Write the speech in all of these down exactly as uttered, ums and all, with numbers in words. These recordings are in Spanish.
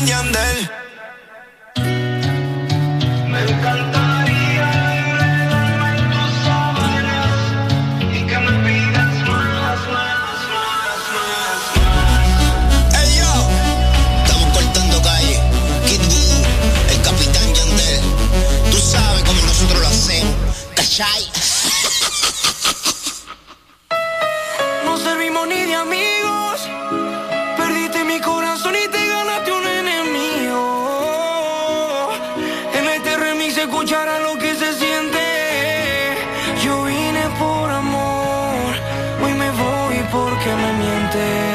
con Yandel. Me encantaría enredarme en tus sábanas y que me pidas más, más, más, más, más. Hey yo, estamos cortando calle. Kid Voodoo, el capitán Yandel. Tú sabes cómo nosotros lo hacemos, ¿cachai? No servimos ni de amigos. Perdiste mi corazón y te ganaste un enemigo. En este remix se escuchará lo que se siente. Yo vine por amor, hoy me voy porque me mientes.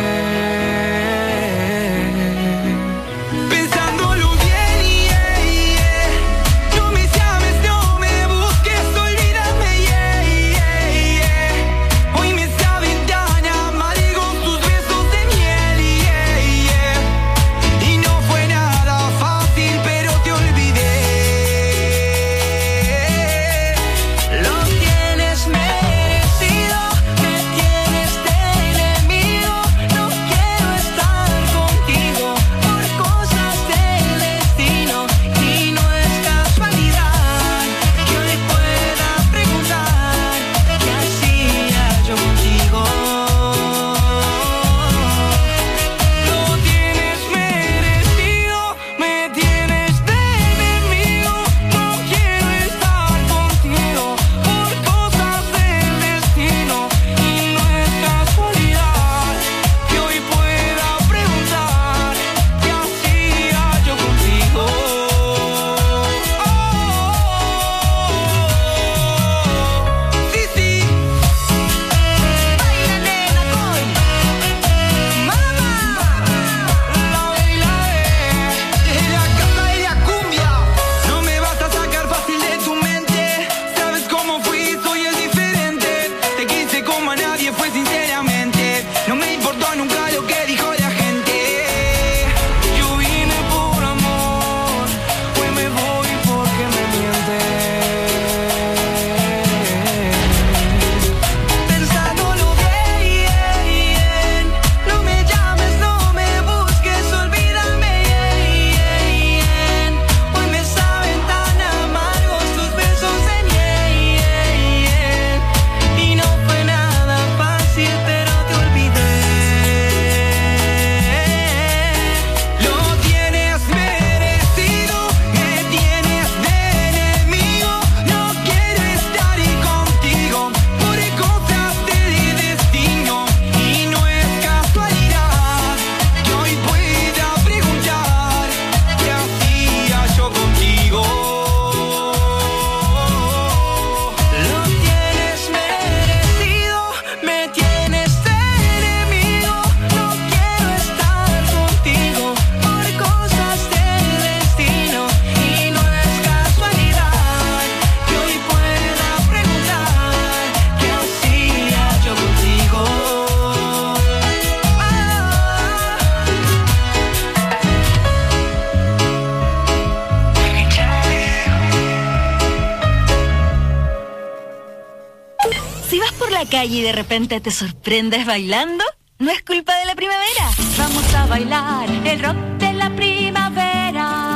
Y de repente te sorprendes bailando, no es culpa de la primavera. Vamos a bailar el rock de la primavera.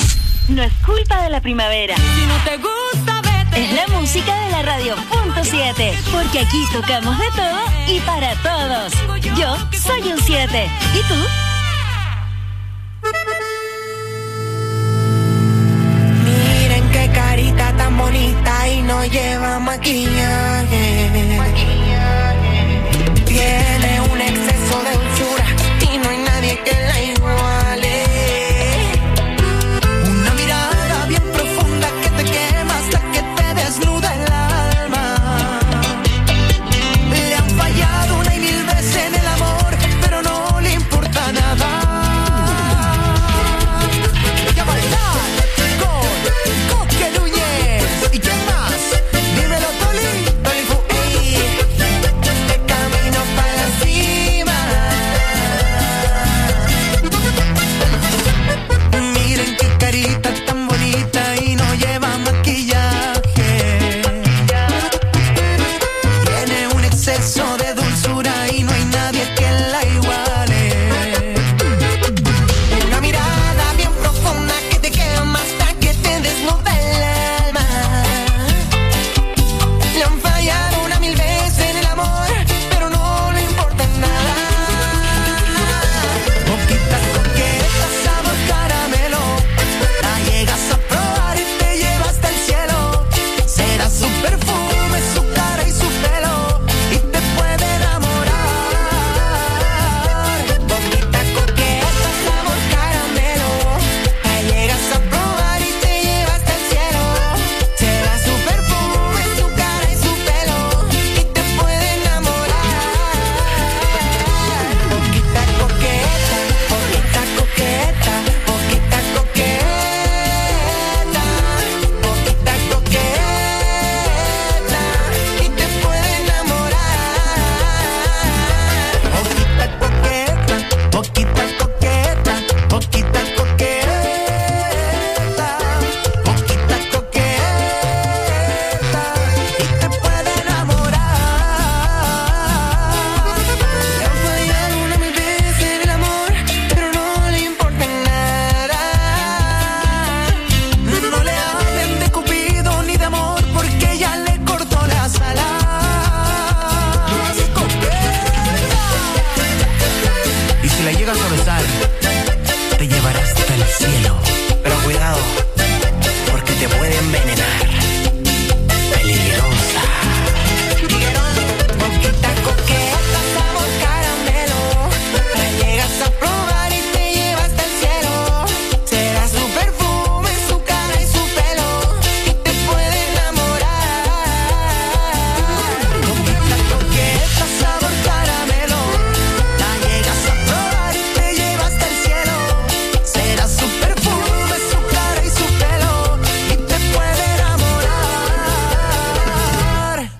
No es culpa de la primavera. Si no te gusta, vete. Es la música de la radio punto siete, porque aquí tocamos de todo y para todos. Yo soy un siete. ¿Y tú? Miren qué carita tan bonita y no lleva maquillaje. Tiene un exceso de dulzura y no hay nadie que la iguale. Una mirada bien profunda que te quema hasta que te desnuda el alma. Le han fallado una y mil veces en el amor, pero no le importa nada. Voy a bailar con Coque Núñez. ¿Y quién más? Dímelo, Toli.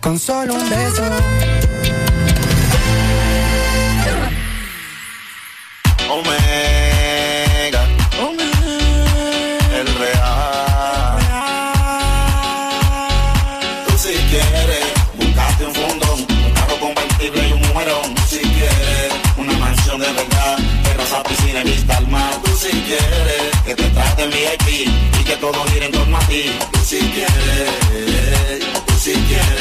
con solo un beso. Omega, el real. Tú si quieres, buscaste un fundón, un carro convertible y un mujerón. Tú si quieres, una mansión de verdad, terraza, piscina y vista al mar. Tú si quieres, que te traten V I P y que todo gire en torno a ti. Tú si quieres, tú si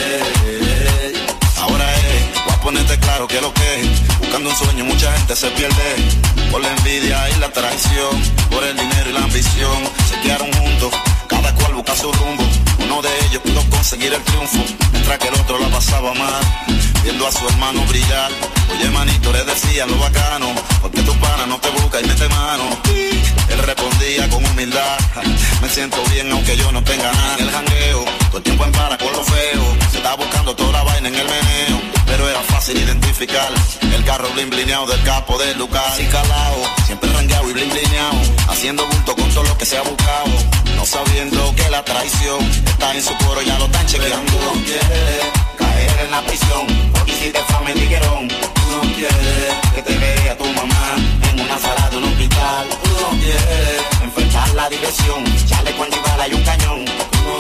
quieres. Ahora es, voy a ponerte claro que lo que es. Buscando un sueño mucha gente se pierde por la envidia y la traición, por el dinero y la ambición. Se quedaron juntos, cada cual busca su rumbo. Uno de ellos pudo conseguir el triunfo, mientras que el otro la pasaba mal, viendo a su hermano brillar. Oye manito, le decía lo bacano, porque tu pana no te busca y mete mano. Él respondía con humildad, me siento bien aunque yo no tenga nada. En el jangueo, todo el tiempo en para con lo feo, se está buscando toda la vaina en el meneo, pero era fácil identificar el carro blin blineado del capo de Lucas. Así calao, siempre rangueado y blin blineado, haciendo bulto con todo lo que se ha buscado, no sabiendo que la traición está en su coro, ya lo están chequeando. Tú no quieres caer en la prisión, porque hiciste fama en tiguerón. Tú no quieres que te vea tu mamá en una sala de un hospital. Tú no quieres enfrentar la diversión, echarle cuando y bala y un cañón. Tú no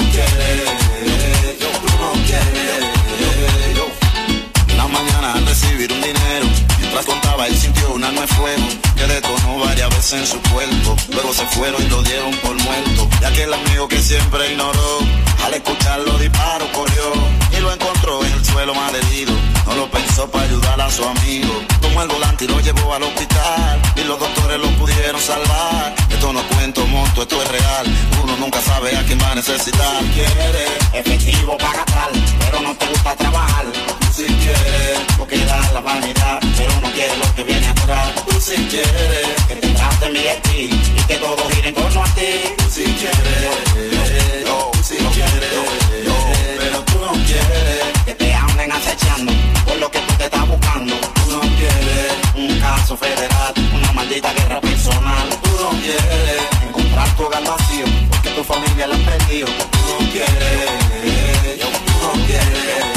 quieres, yo, tú no quieres, yo. Una mañana al recibir un dinero, mientras contaba él sintió un arma de fuego que detonó varias veces en su cuerpo. Luego se fueron y lo dieron por muerto. Y aquel amigo que siempre ignoró, al escuchar los disparos corrió y lo encontró en el suelo mal herido. No lo pensó para ayudar a su amigo, tomó el volante y lo llevó al hospital, y los doctores lo pudieron salvar. Esto no cuento monto, esto es real, uno nunca sabe a quién va a necesitar. Si quieres efectivo para gastar, pero no te gusta trabajar. Si quieres, porque da la vanidad, pero no quieres lo que viene atrás. Tú si quieres, que te traten V I P y que todo gire en torno a ti. Tú si quieres, yo, si no quieres, yo, pero tú no quieres que te anden acechando por lo que tú te estás buscando. Tú no quieres un caso federal, una maldita guerra personal. Tú no quieres encontrar tu hogar vacío, porque tu familia la han perdido. Tú no quieres, yo, tú no quieres.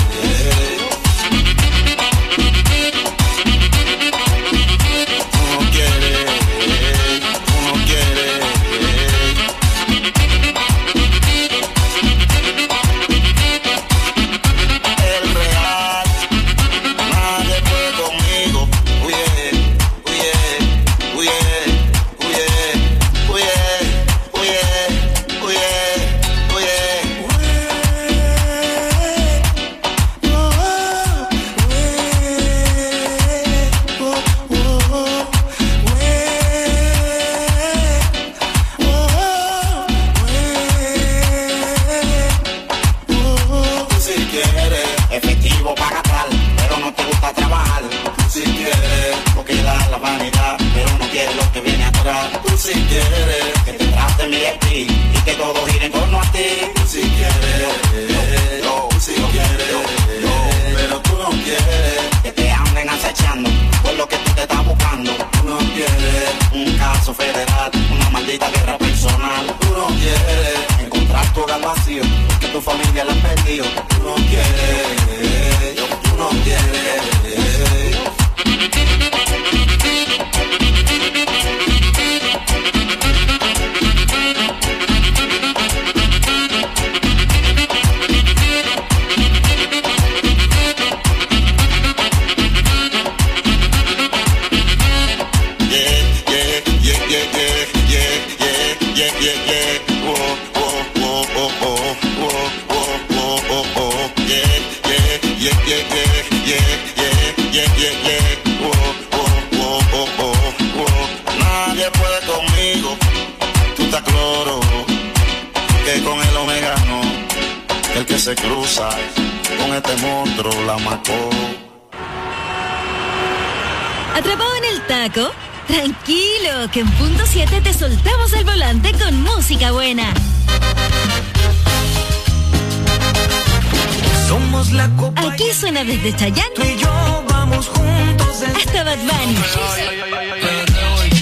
Si quieres que te traten V I P y que todo gire en torno a ti. Si quieres, yo, si no quieres, yo, pero tú no quieres que te anden acechando por lo que tú te estás buscando. Tú no quieres un caso federal, una maldita guerra personal. Tú no quieres encontrar tu hogar vacío, porque tu familia la han perdido. Tú no quieres, yo, tú no quieres. Nadie puede conmigo, tú estás cloro, que con el Omega no, el que se cruza con este monstruo la macó. ¿Atrapado en el taco? Tranquilo, que en punto siete te soltamos el volante con música buena. Somos la copa. Aquí suena desde Chayanne, Tú y yo vamos juntos desde... hasta Bad Bunny,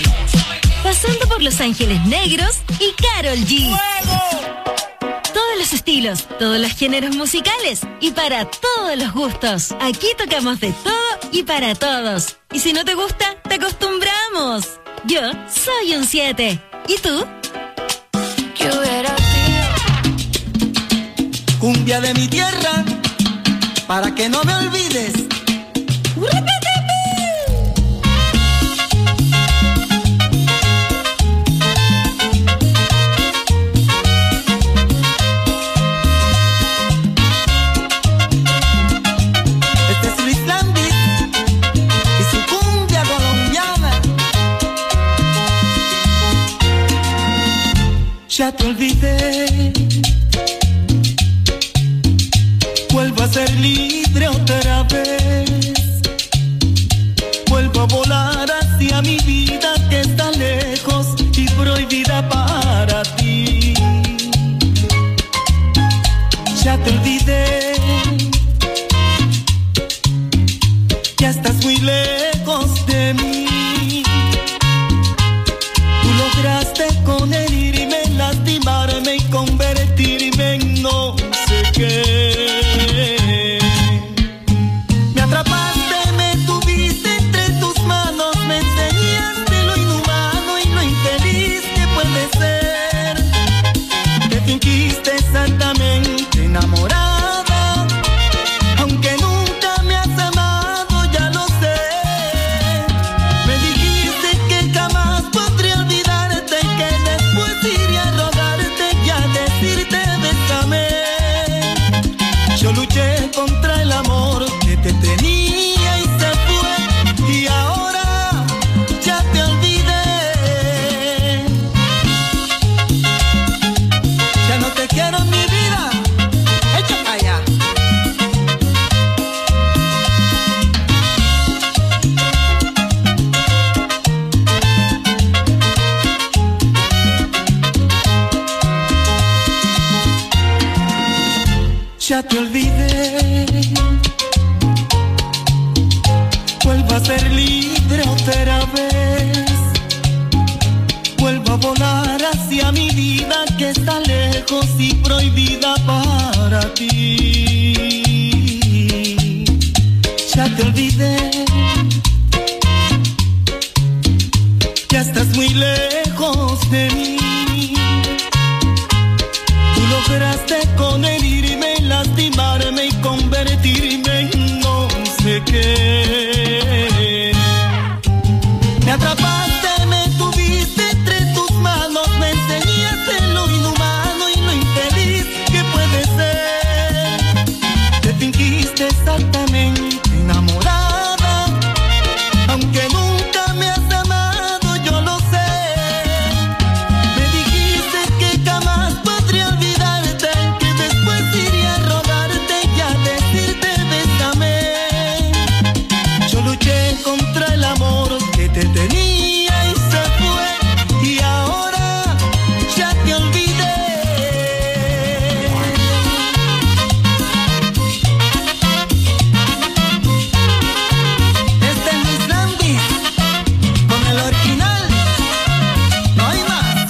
pasando por Los Ángeles Negros y Karol G. Todas las los estilos, todos los géneros musicales y para todos los gustos. Aquí tocamos de todo y para todos. Y si no te gusta, te acostumbramos. Yo soy un siete. ¿Y tú? ¿Qué hubiera sido? Cumbia de mi tierra, para que no me olvides. Este es Luis Landis y su cumbia colombiana. Ya te olvidé, vuelvo a ser libre otra vez, vuelvo a volar hacia mi vida que está lejos y prohibida para ti. Ya te olvidé, ya estás muy lejos de mí. Tú lograste con el irme, lastimarme y convertirme en no sé qué. Me atrapaste, me tuviste entre tus manos, me enseñaste lo inhumano y lo infeliz que puede ser. Te fingiste exactamente enamorada, aunque nunca me has amado, ya lo sé. Me dijiste que jamás podría olvidarte y que después iría a rogarte y a decirte bésame. Yo luché contra el amor que te tenía y se fue, y ahora ya te olvidé. Ya no te quiero en mi vida, echa para allá. Ya te olvidé, vuelvo a ser libre otra vez, vuelvo a volar hacia mi vida que está lejos y prohibida para ti. Ya te olvidé, ya estás muy lejos de mí. Tú lograste con el irme, lastimarme y convertirme en no sé qué. Me atrapaste, me tuviste entre tus manos, me enseñaste lo inhumano y lo infeliz que puede ser. Te fingiste exactamente enamorada, aunque nunca me has amado, yo lo sé. Me dijiste que jamás podría olvidarte, que después iría a rogarte y a decirte bésame. Yo luché contra el amor que te tenía y se fue, y ahora ya te olvidé. Este es Luis Landis con el original, no hay más.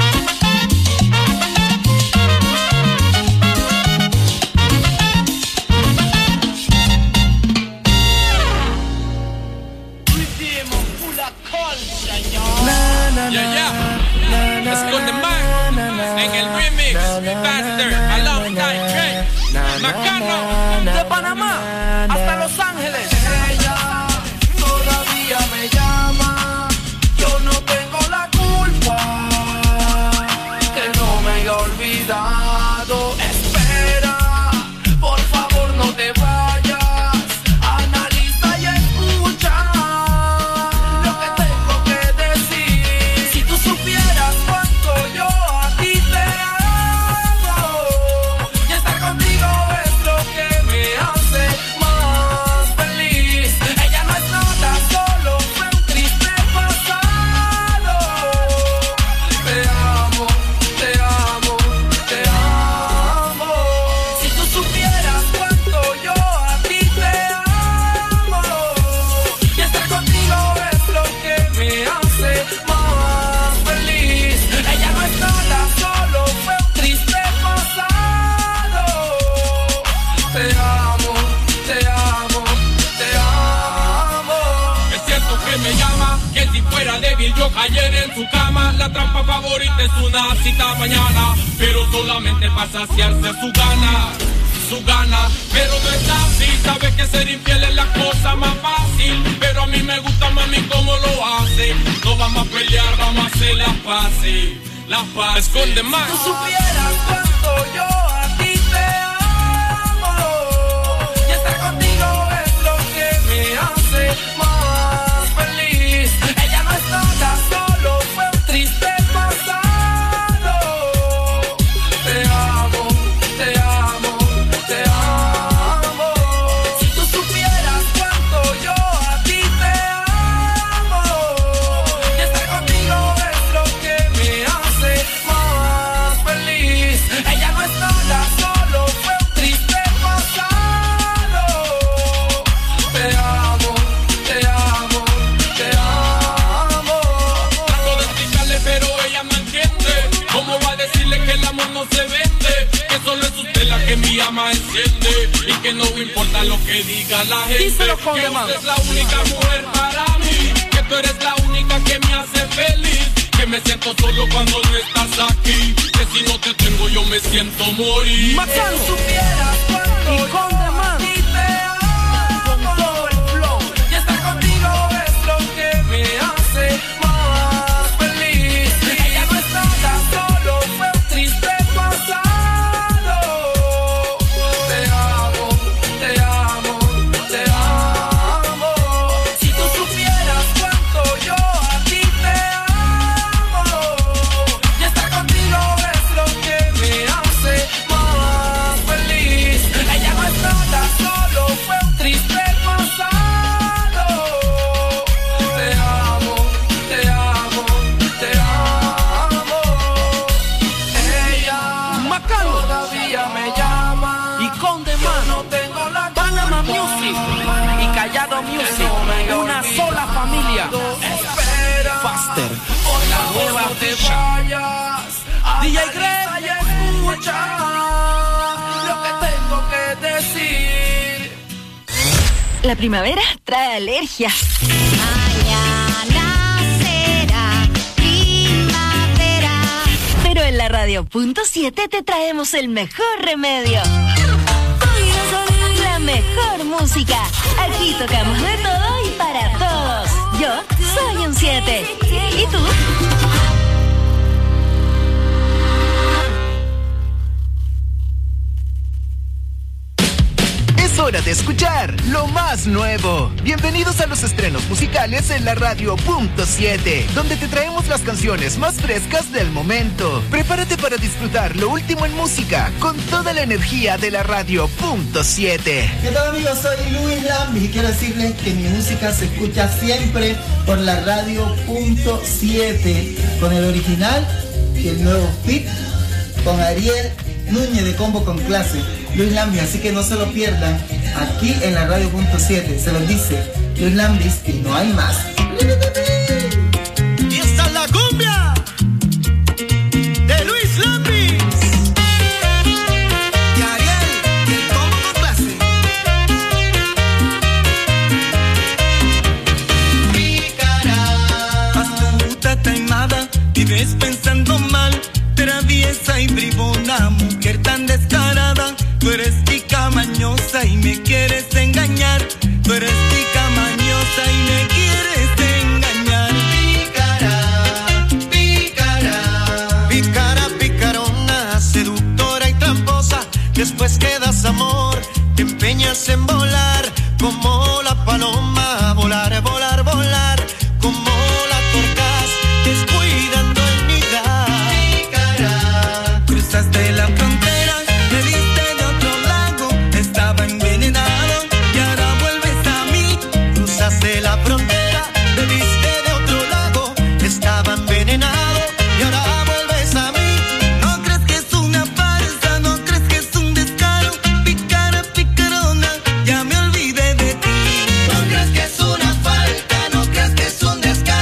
Na, na, Yeah, yeah. na, na, Let's go to Mac. En el remix, Faster, alongside Drake, Macano. De Panamá hasta Los Ángeles. Ella todavía me llama. Yo no tengo la culpa que no me haya olvidado. Espera, por favor no te vayas. Analiza y escucha lo que tengo que decir. Si tú supieras cuánto yo a ti te amo, y estar contigo es lo que me hace mal. fácil. Yo ayer en su cama, la trampa favorita es una cita mañana, pero solamente para saciarse su gana, su gana. Pero no es así, sabe que ser infiel es la cosa más fácil, pero a mí me gusta, mami, cómo lo hace. No vamos a pelear, vamos a hacer las paces, las paces. Esconde más. Si tú supieras cuánto yo a ti te amo, y estar contigo es lo que me hace más feliz. Ella no es nada, solo fue un triste pasado. Te amo, te amo, te amo. Si tú supieras cuánto yo a ti te amo, y estar contigo es lo que me hace más feliz. Ella no es nada, solo fue un triste pasado. Te amo, te amo, te amo. Trato de explicarle, pero ella no entiende. ¿Cómo va a decirle que el amor no se vende? Que solo es usted la que mi llama enciende, y que no importa lo que diga la gente. Díselo con que demás. usted es la única mujer para mí, que tú eres la única que me hace feliz, que me siento solo cuando no estás aquí, que si no te tengo yo me siento morir. Macano, supieras cuánto Y con demás. a ti te amo, todo el flow, y estar contigo es lo que me hace más feliz. Ella no es nada, solo fue un triste pasado. Te amo, te amo, te amo. Si tú supieras cuánto yo a ti te amo, y estar contigo es lo que me hace más feliz. Ella no es nada, solo fue un triste pasado. Te amo, te amo, te amo. Ella Macano. todavía me llama Y con yo demás. no tengo la Panama culpa. Music y Callado Music, una sola familia. Espera, Faster. por la Nueva no te ficha. vayas. D J Analiza Greg. y escucha lo que tengo que decir. La primavera trae alergia. Mañana será primavera. Pero en la radio punto siete te traemos el mejor remedio. La mejor música. Aquí tocamos de todo y para todos. Yo soy un siete. ¿Y tú? Es hora de escuchar lo más nuevo. Bienvenidos a los estrenos musicales en la radio punto siete, donde te traemos las canciones más frescas del momento. Prepárate para disfrutar lo último en música con toda la energía de la radio punto siete. ¿Qué tal, amigos? Soy Luis Lambis y quiero decirles que mi música se escucha siempre por la radio punto siete, con el original y el nuevo fit con Ariel Núñez de Combo con Clase, Luis Lambis, así que no se lo pierdan aquí en la radio punto siete. Se los dice Luis Lambis y no hay más. Y esta es la cumbia de Luis Lambis y Ariel, el combo con clase. Pícara, astuta, taimada, vives pensando mal, traviesa y bribona, mujer tan descarada. Tú eres tica mañosa y me quieres engañar. Tú eres tica mañosa y me quieres engañar. Pícara, pícara, pícara, picarona, seductora y tramposa. Después que das amor, te empeñas en volar como la paloma. Volar, volar, volar como la torcaz, descuidando el nidal. Pícara, cruzaste la frontera, me viste de otro lado, estaba envenenado y ahora vuelves a mí. Cruzaste la frontera, me viste de otro lado, estaba envenenado y ahora vuelves a mí. No crees que es una farsa, no crees que es un descaro. Picara, picarona, ya me olvidé de ti. No crees que es una falta, no crees que es un descaro.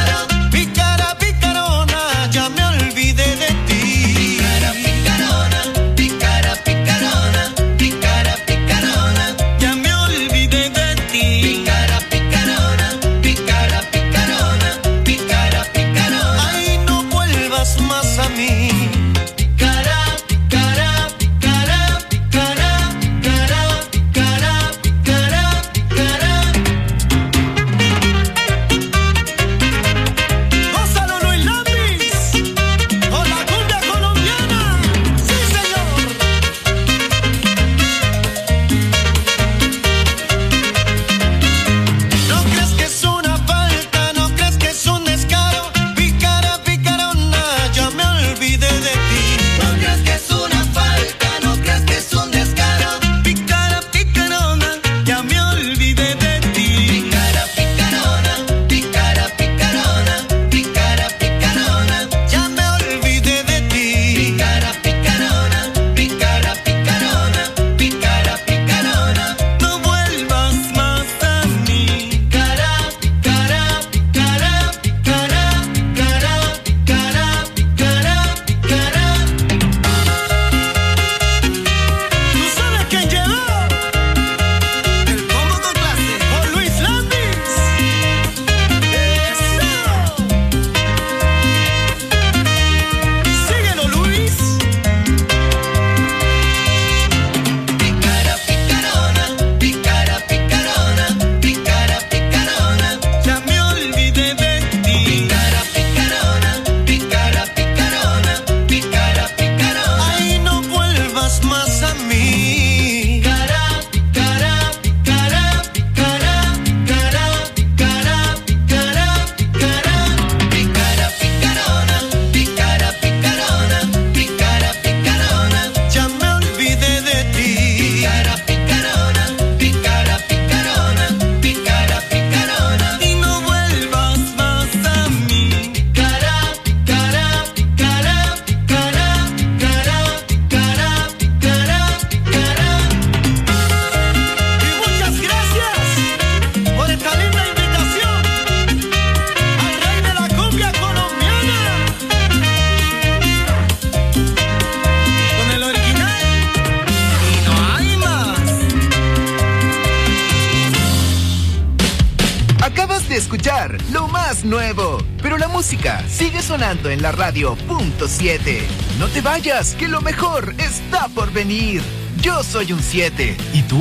Nuevo, pero la música sigue sonando en la radio punto siete. No te vayas, que lo mejor está por venir. Yo soy un siete. ¿Y tú?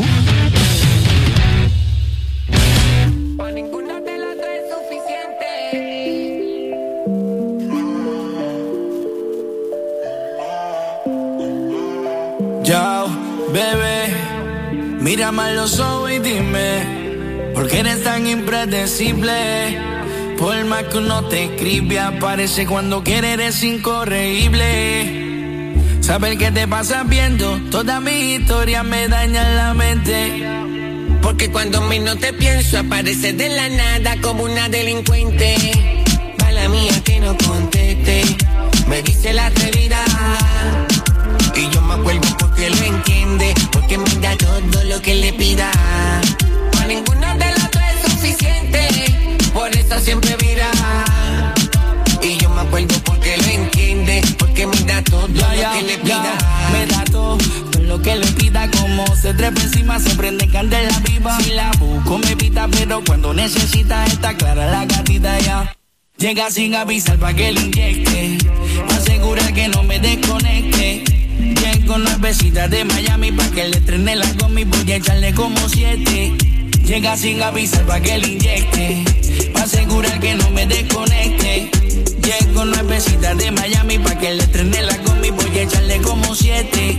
Pa' ninguna de las tres es suficiente. Yo, bebé, mírame a los ojos y dime, ¿por qué eres tan impredecible? Por más que uno te escribe, aparece cuando quiere, eres incorregible. Saber qué te pasa viendo toda mi historia me daña la mente. Porque cuando menos te pienso, aparece de la nada como una delincuente. Mala mía que no conteste, me dice la atrevida. Y yo me acuerdo porque lo entiende, porque me da todo lo que le pida. Para ninguna de las dos es suficiente, por eso siempre mira. Y yo me acuerdo porque lo entiende, porque me da todo ya, lo ya, que le pida. Ya, me da todo, todo lo que le pida. Como se trepa encima, se prende candela viva. Si la busco me pita, pero cuando necesita está clara la gatita ya. Llega sin avisar pa' que le inyecte, asegura que no me desconecte. Llego nuevecita de Miami pa' que le estrene la gomi, voy a echarle como siete. Llega sin avisar pa' que le inyecte, pa' asegurar que no me desconecte. Llego nuevecita de Miami pa' que le estrene la gomi, voy a echarle como siete.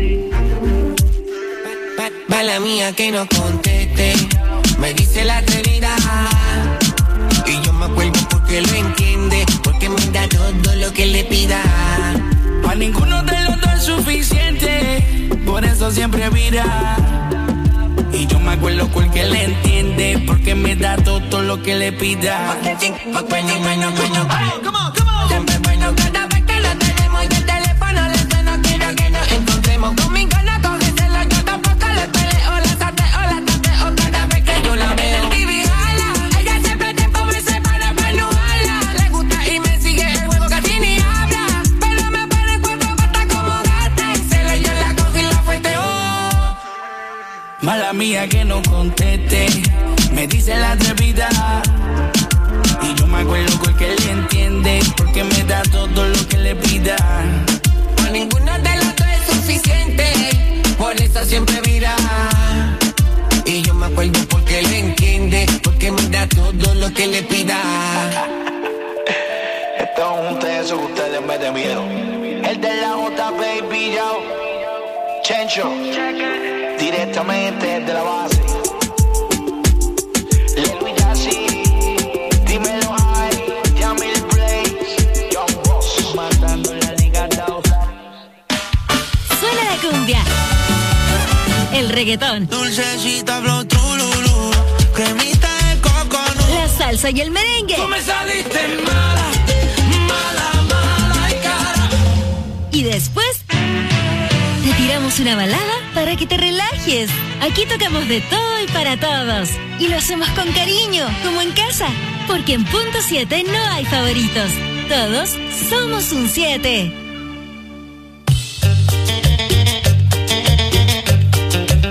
Mala mía que no conteste, me dice la atrevida. Y yo me acuerdo porque lo entiende, porque me da todo lo que le pida. Pa' ninguno de los dos es suficiente, por eso siempre vira. Y yo me acuerdo porque le entiende, porque me da todo, todo lo que le pida. Bueno, bueno, bueno, siempre bueno cada vez que lo tenemos y el teléfono le suena. Quiero que nos encontremos, con mi gana cógeselo, yo tampoco le peleo. La sateo, la tateo cada vez que yo la veo. T V jala, ella siempre tiempo me separa para no jala. Le gusta y me sigue el juego, casi ni habla, pero me pone cuatro patas como gata. Y se le yo la cojo y la fueteo. Mala mía que no conteste, me dice la atrevida. Y yo me acuerdo porque él entiende, porque me da todo lo que le pida. Para ninguna de las dos es suficiente, por eso siempre mira. Y yo me acuerdo porque él entiende, porque me da todo lo que le pida. Esto es un tenso que ustedes me temieron. El de la J, baby, yo. Chencho, directamente desde la base. Lelo Yassi, dímelo ahí, Yamil Blaze, Young Boss, matando la liga down. Suena la cumbia, el reggaetón, dulcecita, flow, trululú, cremita de coconut, la salsa y el merengue. Tú me saliste mala, mala, mala y cara. Y después te tiramos una balada para que te relajes. Aquí tocamos de todo y para todos. Y lo hacemos con cariño, como en casa. Porque en punto siete no hay favoritos. Todos somos un siete.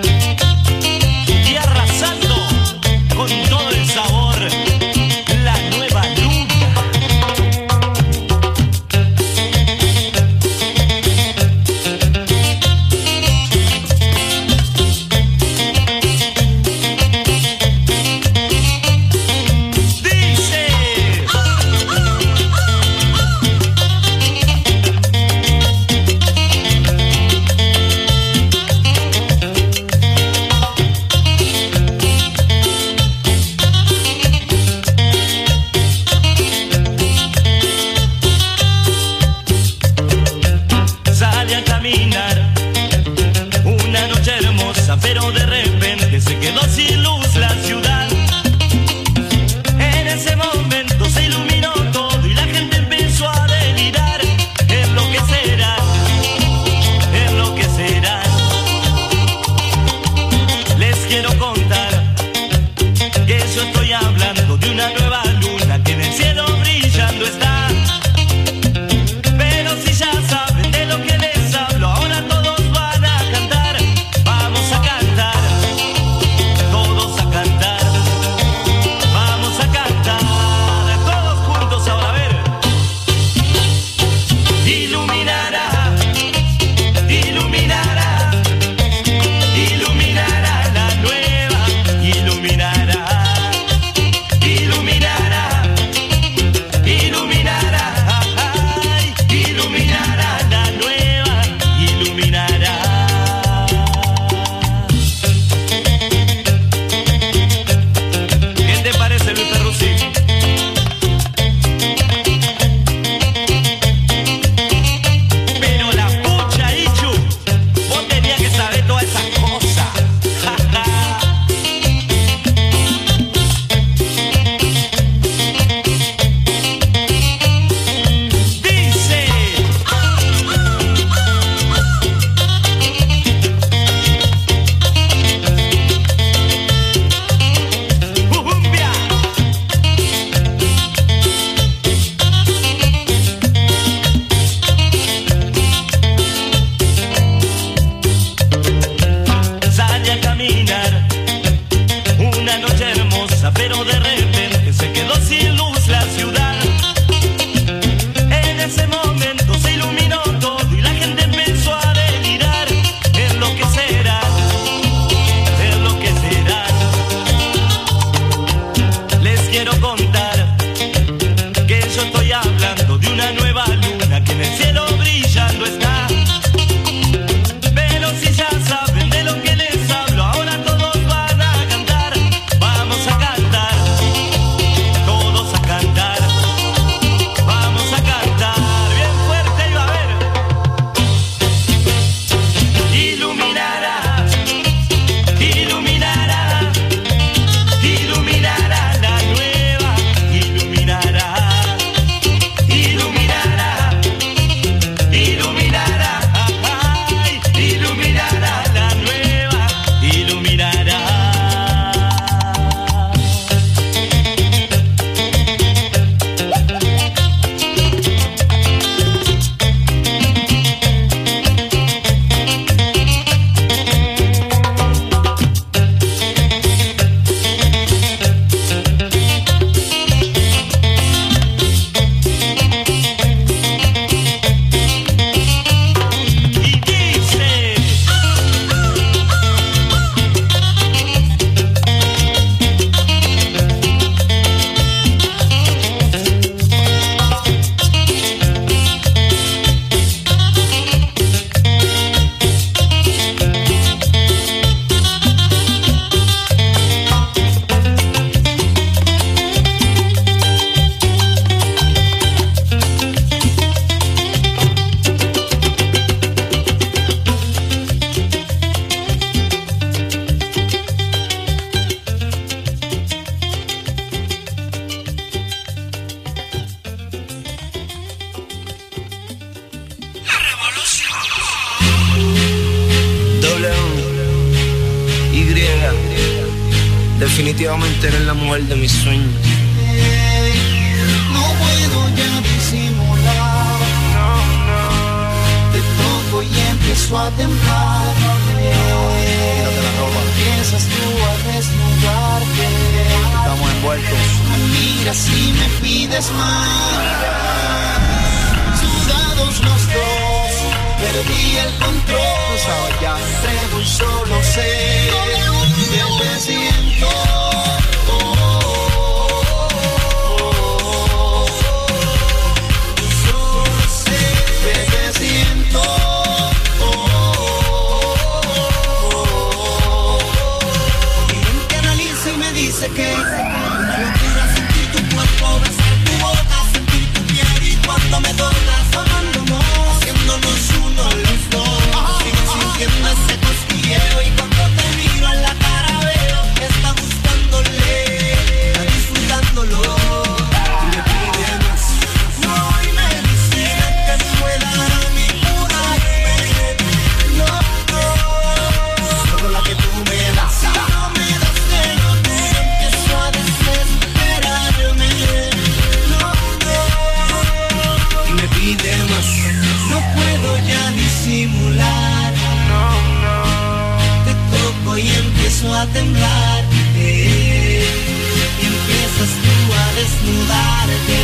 pero de repente se quedó sin luz la ciudad. En ese momento se iluminó todo y la gente empezó a delirar. Enloquecerá, enloquecerá. Les quiero contar que yo estoy hablando de una nueva luna que en el cielo brillando está. Pero si ya saben de lo que les hablo, ahora todos van a cantar. Vamos a cantar, todos a cantar. Vamos a cantar, todos juntos ahora, a ver. Iluminará, iluminará, iluminará la nueva, iluminará, iluminará, iluminará, ay, iluminará la nueva, iluminará. ¿Qué te parece, Luis Perruzzi? Pero la pucha, Ichu, vos tenías que saber todas esas cosas. Dice. Ujumbia. Sale a caminar una noche hermosa, pero de repente se quedó sin luz la ciudad. En ese momento se iluminó todo y la gente empezó a delirar. Enloquecerá, enloquecerá. Les quiero contar que yo estoy hablando de una nueva luna que en el cielo brillando está. Pero si ya saben de lo que les hablo, ahora todos van a cantar. Vamos a cantar, todos a cantar. Vamos a cantar, bien fuerte y va a ver. Iluminará, iluminará, iluminará la nueva, iluminará, iluminará, iluminará, ay, iluminará la nueva, iluminará. Y dice. W Y definitivamente eres la mujer de mis sueños. No puedo ya disimular. Te toco y empiezo a temblar. Empiezas tú a desnudarte. Estamos envueltos. Me miras y me pides más. Sudados los dos, perdí el control. Entre un solo ser, yo te siento. Dice que yo quiero sentir tu cuerpo, besar tu boca, sentir tu piel y cuando me tocas, amándonos, haciéndonos uno los dos. Sigo sintiendo ese cosquilleo y cuando te vi empiezo a temblar, eh, y empiezas tú a desnudarte.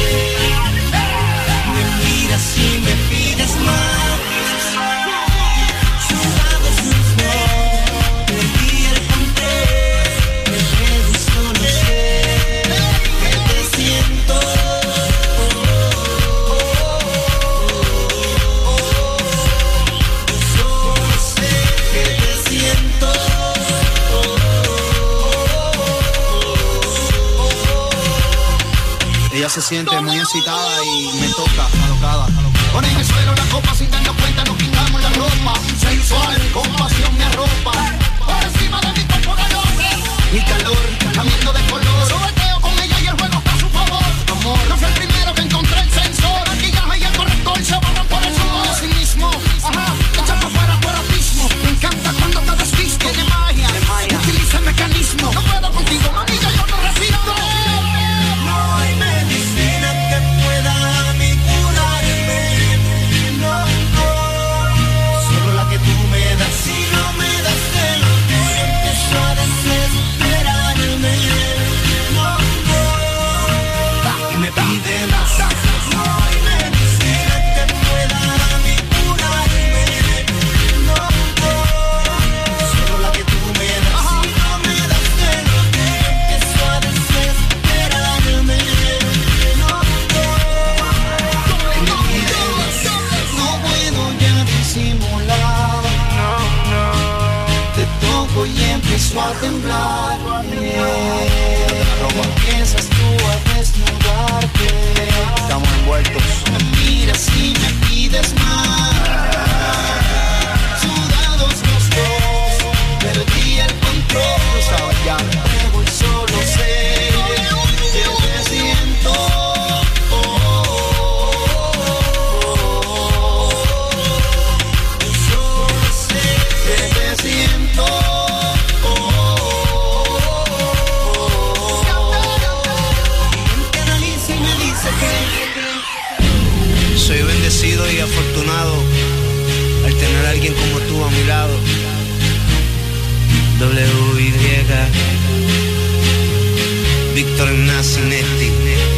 Me miras y me pides más. Sudados los dos, perdí el control. Me quedo y solo sé que te siento. Ella se siente muy excitada y me toca, alocada. Pone en el suelo la copa sin darnos cuenta, nos quitamos la ropa. Sensual, con pasión me arropa. Por encima de mi cuerpo de hombre. Mi calor, cambiando de color. Sobeteo con ella y el juego está a su favor. Amor, no fue el primero que encontré el sensor. Maquillaje y el corrector se borran por el sudor. Así mismo, ajá, echa para afuera por abismo. Me encanta cuando te desviste de magia. Utiliza el mecanismo. No puedo contigo, amiga, yo no respiro. No hay medicina que pueda a mí curarme. No, no. Solo la que tú me das. Si no me das de lo que empiezo a desesperarme. No, no. Y me pide más. No hay medicina que pueda a mí curarme. No, no. Solo la que tú me das. Si no me das de lo que empiezo a desesperarme. No, no. No puedo ya disimular. No, no. Te toco y empiezo a temblar. Empiezas tú a desnudarte. Estamos envueltos. Me miras y me pides más. Sudados los dos, perdí el control. Sabes ya. Luego y solo sé que te siento. Oh, oh, oh, oh. Yo solo sé que te siento. Oh, oh, oh, oh. Y me analiza y me dice que Soy bendecido y afortunado al tener a alguien como tú a mi lado. W Y Víctor Nacinetti.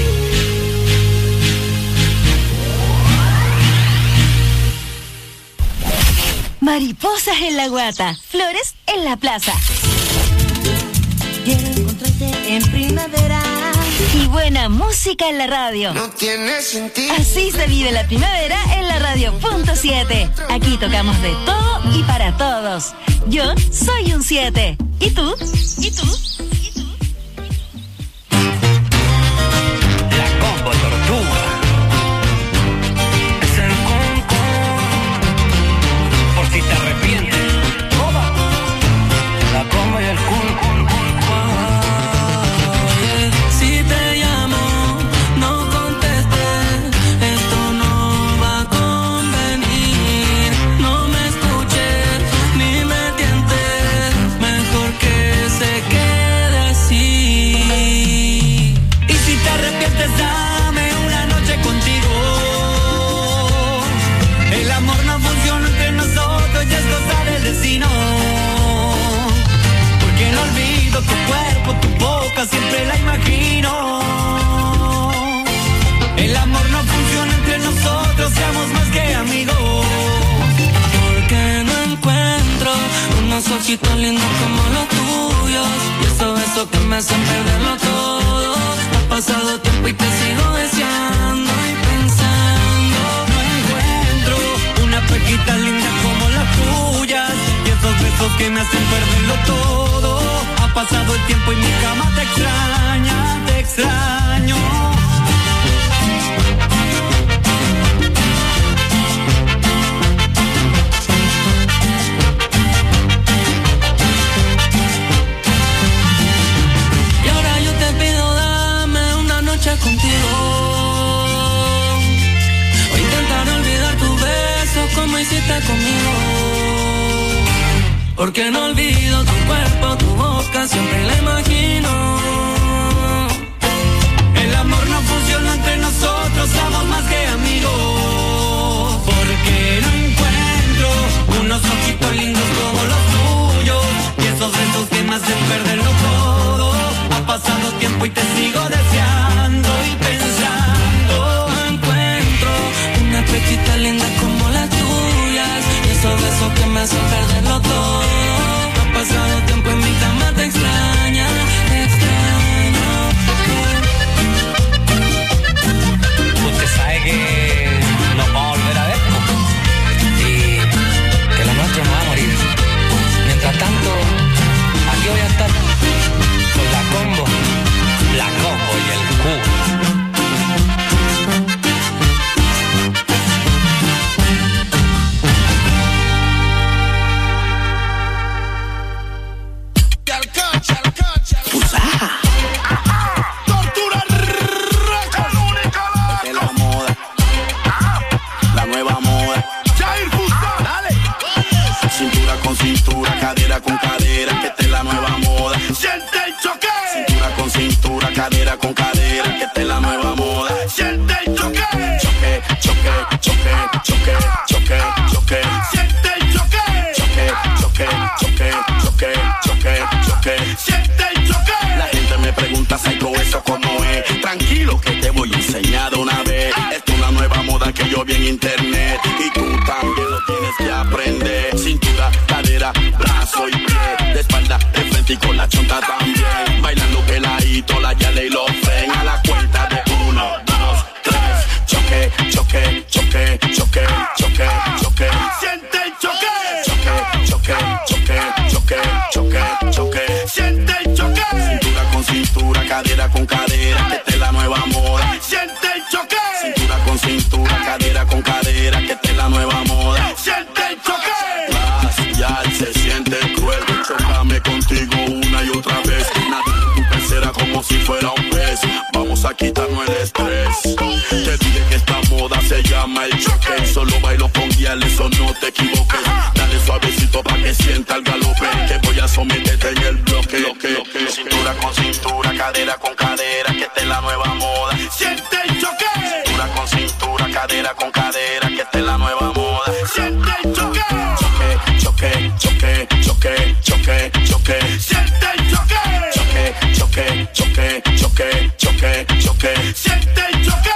Mariposas en la guata, flores en la plaza. Quiero encontrarte en primavera. Y buena música en la radio. no tiene sentido. Así se vive la primavera en la radio punto siete. Aquí tocamos de todo y para todos. Yo soy un siete. ¿Y tú? ¿Y tú? La combo tortuga. Es el conco. Por si te arrepientes. La combo y el cun. Si te llamo, no contestes, esto no va a convenir. No me escuches ni me tientes, mejor que se quede así. Y si te arrepientes, dame una noche contigo. El amor no funciona entre nosotros, ya es cosa del destino. Porque no olvido tu cuerpo, tu boca, siempre la imagino. El amor no funciona entre nosotros, seamos más que amigos. Porque no encuentro unos ojitos lindos como los tuyos. Y esos besos que me hacen perderlo todo. Ha pasado tiempo y te sigo deseando y pensando. No encuentro una pequita linda como las tuyas. Y esos besos que me hacen perderlo todo. Ha pasado el tiempo y mi cama te extraña, te extraño. Y ahora yo te pido, dame una noche contigo. O intentar olvidar tu beso como hiciste conmigo. Porque no olvido tu cuerpo, tu boca, siempre la imagino. El amor no funciona entre nosotros, somos más que amigos. Porque no encuentro unos ojitos lindos como los tuyos. Y esos besos que me hacen perderlo todo. Ha pasado tiempo y te sigo deseando y pensando. Encuentro una pechita linda como las tuyas, y esos besos que me hacen perderlo todo. Ha pasado tiempo en mi cama, te extraña, te extraño. Usted sabe que nos vamos a volver a ver, ¿no? Y que lo nuestro no va a morir. Mientras tanto, aquí voy a estar con la combo, la combo y el Q. Tortura Records. Esta es la moda, la nueva moda. Jair Fusa, dale. Cintura con cintura, cadera con cadera, que esta es la nueva moda. Siente el choque. Cintura con cintura, cadera con cadera, que esta es la nueva moda. Siente el choque. Choque, choque, choque, choque, choque, choque. Siente el choque. Choque, choque, choque, choque, choque, choque. Siente el choque. La gente me pregunta, Psycho, eso cómo es. Tranquilo que te voy a enseñar de una vez. Esto es una nueva moda que yo vi en internet, y tú también lo tienes que aprender. Cintura, cadera, brazo y pie, de espalda, de frente y con la chonta también. Bailando peladito, la yale y lo fren. A la cuenta de uno, dos, tres. Choque, choque, choque, choque, choque, choque. Siente el choque. Choque, choque, choque, choque, choque, choque. Siente el choque. Cintura con cintura, cadera con cadera, que esta es la nueva moda. Siente el choque. Cintura con cintura, cadera con cadera, que esta es la nueva moda. Siente el choque. Ya se siente cruel, chócame contigo una y otra vez. Nadie en tu pecera como si fuera un pez. Vamos a quitarnos el estrés. Te dije que esta moda se llama el choque. Solo bailo con guiales, o no te equivoques. Dale suavecito pa' que sienta el galope, que voy a someterte en el bloque. Cintura con cintura, cadera con cadera, que esta es la nueva moda. Siente el choque. Cintura con cintura, cadera con cadera, que esta es la nueva moda. Siente el choque. Choque, choque, choque, choque, choque. Siente el choque. Choque, choque, choque, choque, choque, choque. Siente el choque.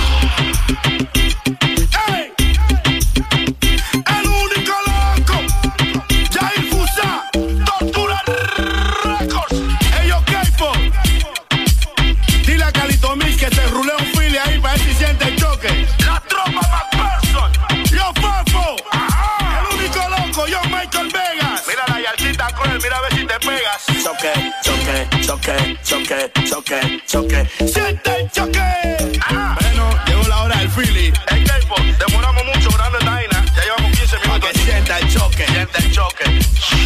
¡Ey! El único loco, Jair Fusa, Tortura Records. Ellos K-pop. Dile a Calito Mix que se rule un fili ahí para ver si siente el choque. La tropa McPherson. Yo Fafo. Yo Michael Vegas. Mira la yalcita cruel, mira a ver si te pegas. Choque, choque, choque, choque, choque, choque. Siente el choque. Ah. Bueno, llegó la hora del Philly. El tiempo, demoramos mucho grabando esta vaina. Ya llevamos quince minutos. Para que sienta el choque. Siente el choque.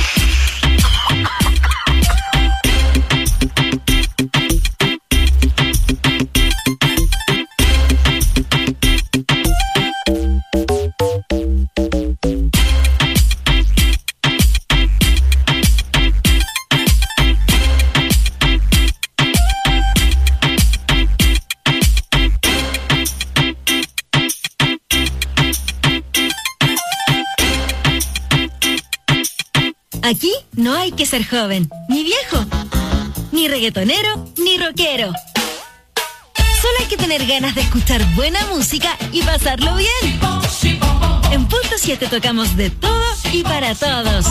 Aquí no hay que ser joven, ni viejo, ni reggaetonero, ni rockero. Solo hay que tener ganas de escuchar buena música y pasarlo bien. En Punto siete tocamos de todo y para todos.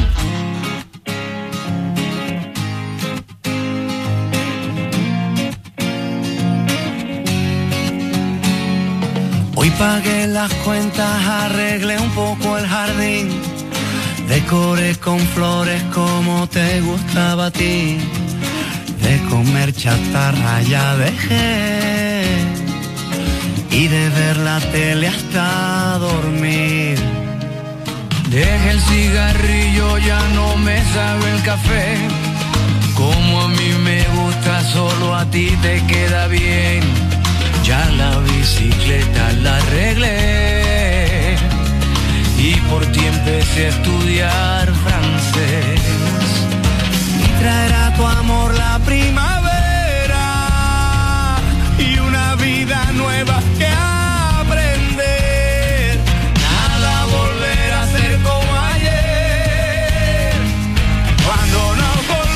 Hoy pagué las cuentas, arreglé un poco el jardín, decoré con flores como te gustaba a ti. De comer chatarra ya dejé, y de ver la tele hasta dormir. Dejé el cigarrillo, ya no me sabe el café. Como a mí me gusta, solo a ti te queda bien. Ya la bicicleta la arreglé, y por ti empecé a estudiar francés. Y traerá tu amor la primavera y una vida nueva que aprender. Nada volverá a ser como ayer, cuando nos volvamos.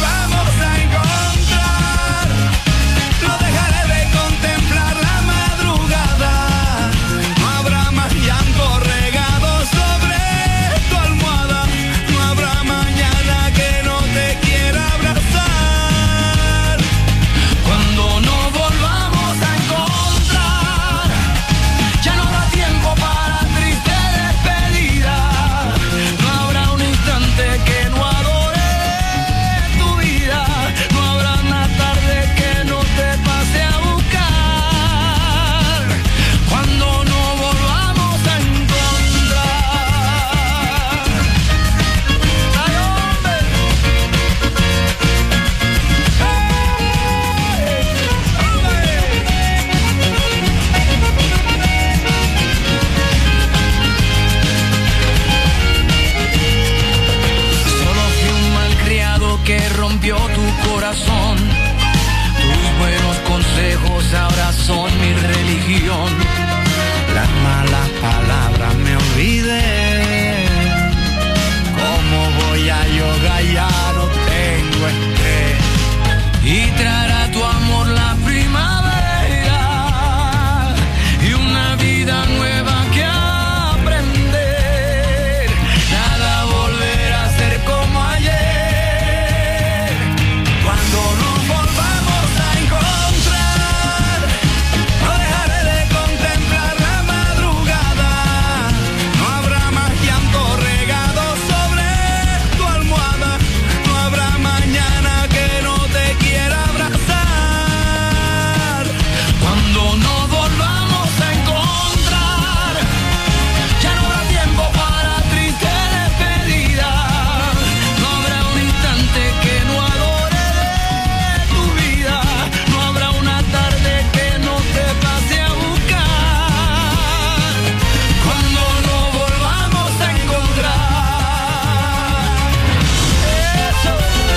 rompió tu corazón. Tus buenos consejos ahora son mi religión. Las malas palabras me olvidé. ¿Cómo voy a yoga? Ya no tengo estrés. Y traerá tu amor la primavera y una vida nueva que aprender. Nada volverá a ser como ayer. Cuando nos volvamos a encontrar, no dejaré de contemplar la madrugada. No habrá más llanto regado sobre tu almohada. No habrá mañana que no te quiera abrazar. Cuando nos volvamos a encontrar, ya no habrá tiempo para triste despedida. No habrá un instante que no adore de tu vida. No habrá una tarde que no te pase a buscar. Cuando nos volvamos a encontrar. Eso.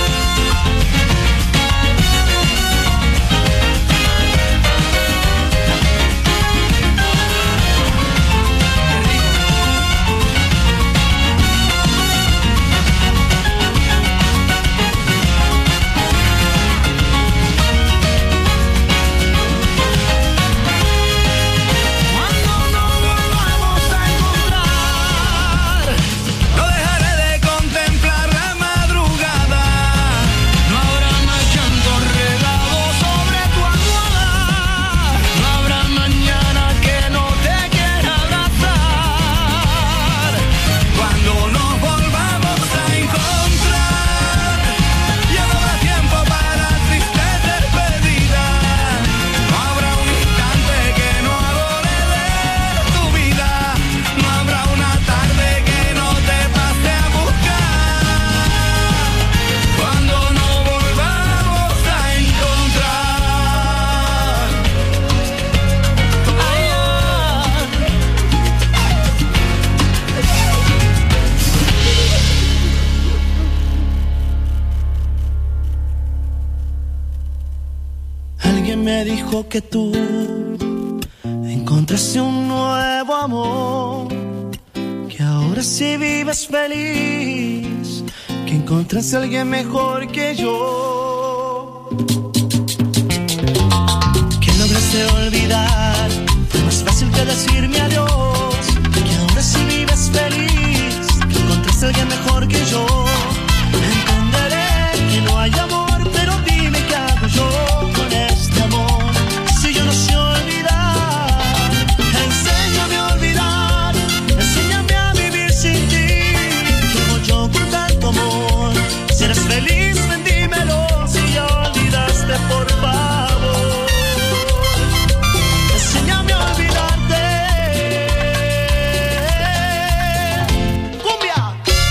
Cuando nos volvamos a encontrar, no dejaré de contemplar la madrugada. No habrá más llanto regado sobre tu almohada. No habrá mañana que no te quiera abrazar. Cuando nos volvamos a encontrar, ya no habrá tiempo para triste despedida. No habrá un instante que no adore de tu vida. No habrá una tarde que no te pase a buscar. Cuando nos volvamos a encontrar. Ay, Alguien me dijo que tú encontraste un nuevo amor, que ahora sí vives feliz, que encontraste a alguien mejor que yo, que lograste olvidar. Fue más fácil que decirme adiós, que ahora sí vives feliz, que encontraste a alguien mejor que yo. Entenderé que no hay amor, pero dime qué hago yo con este amor. Si yo no sé olvidar, enséñame a olvidar, enséñame a vivir sin ti. Como yo con tanto amor, si eres feliz, ven dímelo. Si ya olvidaste, por favor, enséñame a olvidarte. ¡Cumbia!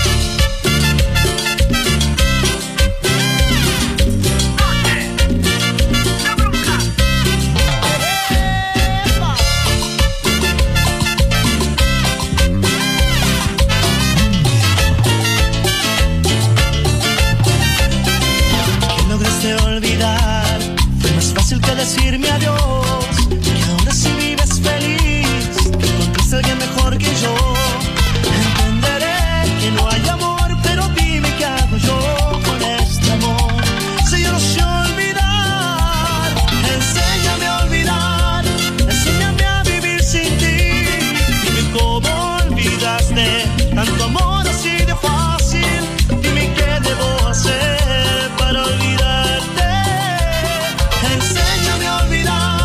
Que lograste olvidar, fue más fácil que decirme adiós, que ahora sí vives feliz, que encontraste a alguien mejor que yo. Entenderé que no hay amor, pero dime qué hago yo con este amor. Si yo no sé olvidar, enséñame a olvidar, enséñame a vivir sin ti. Dime cómo olvidaste tanto amor así de fácil. Dime qué debo hacer para olvidarte. Enséñame a olvidar.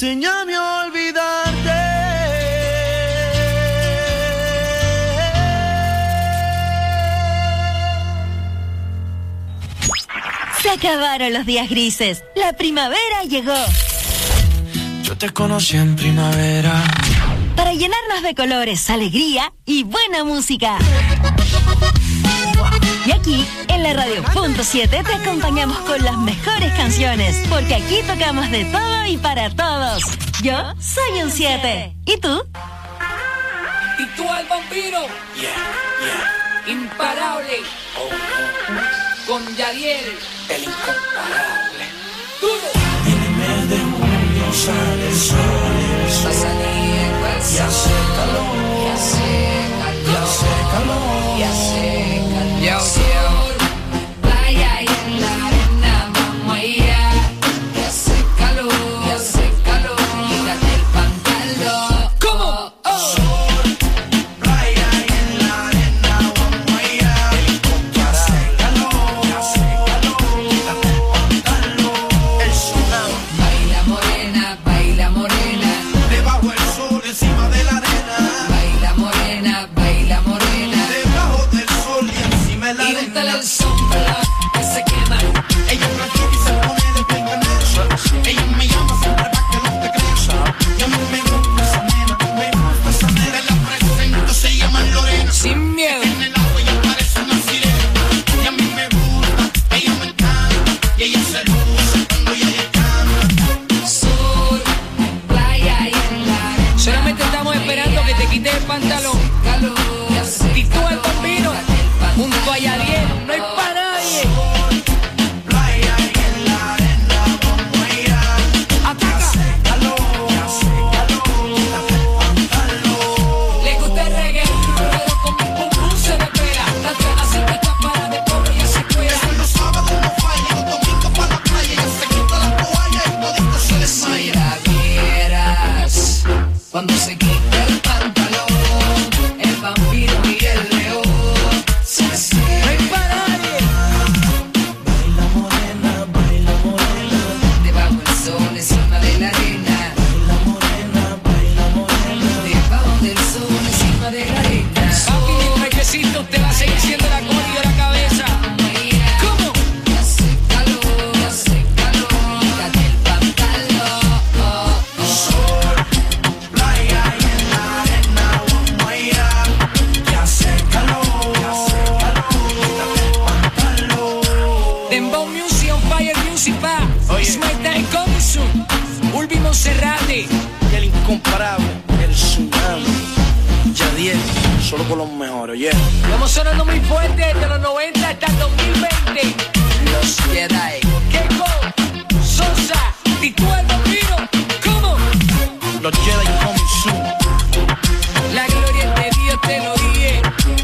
enséñame a olvidarte. Se acabaron los días grises. La primavera llegó. Yo te conocí en primavera. Para llenarnos de colores, alegría y buena música. Y aquí, en la radio punto siete, te acompañamos con las mejores canciones. Porque aquí tocamos de todo y para todos. Yo soy un siete. ¿Y tú? ¿Y tú al vampiro? Yeah, yeah. Imparable. Oh, oh. Con Yadiel. El incomparable. Duro. En el mes de junio sale el sol. Va a salir el y hace calor. Y hace calor. Y hace calor. Y hace calor. Yo, yo. Playa y en la arena vamos allá. Y hace calor. Y hace calor. Quítate el pantalón. ¿Cómo? Oh. Sol, playa y en la arena vamos allá. El incomparable. Calor. Y hace calor. Quítate el pantalón. El tsunami. Baila morena, baila morena. Debajo el sol, encima de la arena. Baila morena, baila morena. Debajo del sol y encima de la Y arena. úntale el sombra que se quema. Ella es blanquita y se pone de peinado. Ella me llama siempre para que no te creas. Y a mí me gusta esa nena, me gusta esa nena. La presento, se llama Lorena. Sin miedo. En el agua ella parece una sirena. Y a mí me gusta, ella me encanta. Y ella se luce cuando ella canta. Sur, playa y en la arena. Solamente estamos esperando que te quites el pantalón. Calor. Y tú el vampiro, junto a Yadiel, no hay para nadie. Playa y en la arena vamos allá. ¡Ataca! Calor, calor. Le gusta el reggae, pero con mi pum pum se desvela. Tanto así que está para de pobre y así cuela. Los sábados no falla, los domingos para la playa. Ella se quita la toalla y todito se desmaya. Si la vieras, cuando se quita el pantalón, el vampiro y el león se No hay cierran. para nadie. Baila morena, baila morena. Debajo del sol, encima de la arena. Baila morena, baila morena. Debajo del sol, encima de la arena. Papi, mi trajecito te va a seguir siendo la cola y la cabeza. ¿Cómo? Y hace calor, y hace calor. Quítate el pantalón. Oh, oh. Sol, playa y en la arena vamos allá. Que hace calor, que hace calor. Quítate el pantalón. Dembow Music on Fire Music pa. Oye. It's my time coming soon. Ulvi Monserrate. Y el incomparable, el tsunami. Yadiel, solo con los mejores, yeah. Estamos sonando muy fuerte desde los noventa hasta el dos mil veinte. Los Jedi. Keiko, Sosa, y tú el vampiro. ¿Cómo? Los Jedi coming soon. La gloria es de Dios, te lo dije.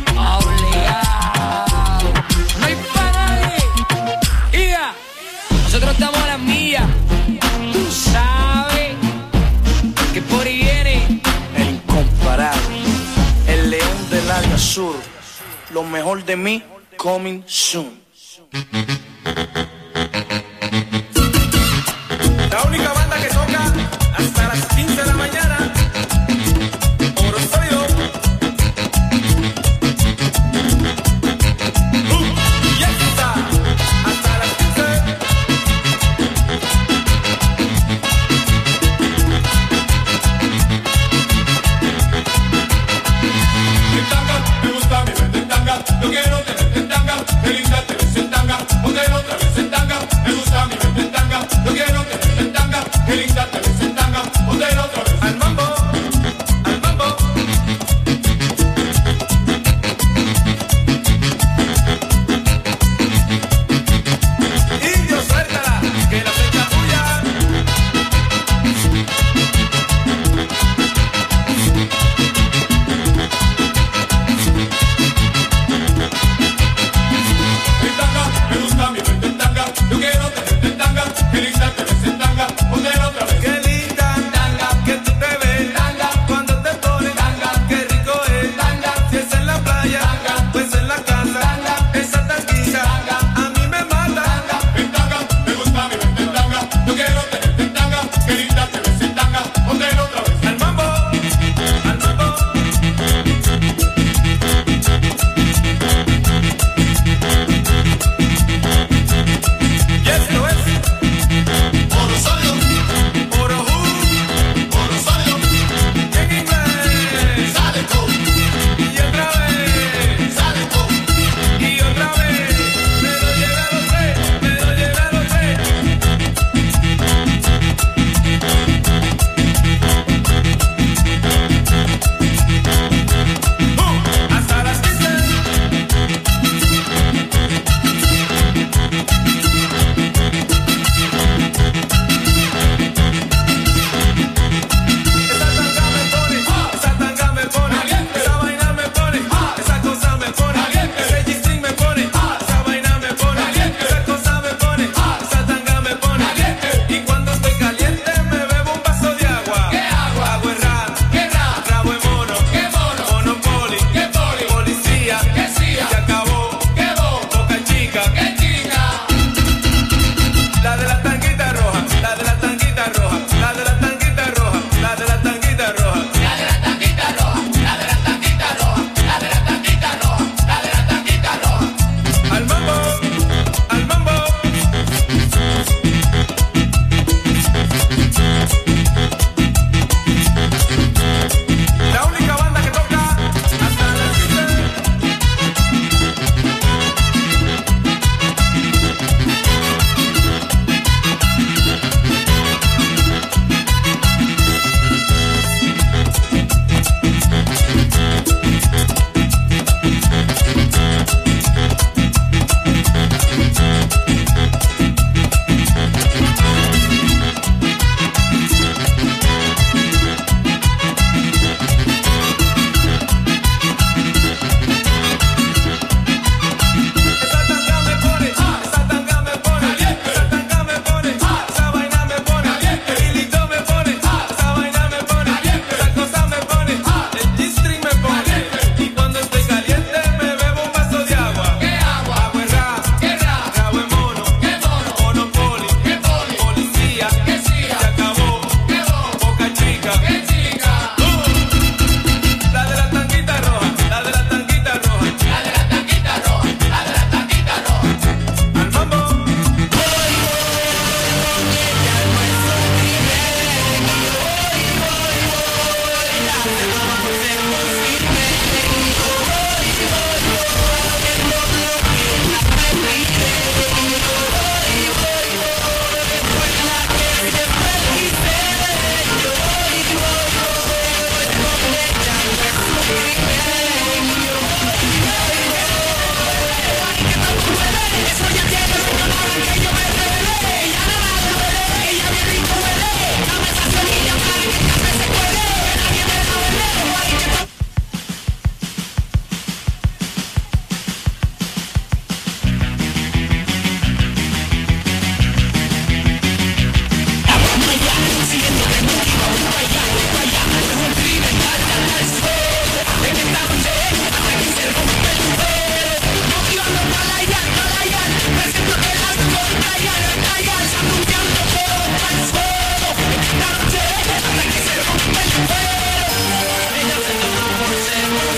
Obligado. No hay para nadie. Ia, nosotros estamos a las millas. Tú sabes que por ahí viene. El incomparable, el león del área sur. Lo mejor de mí, coming soon.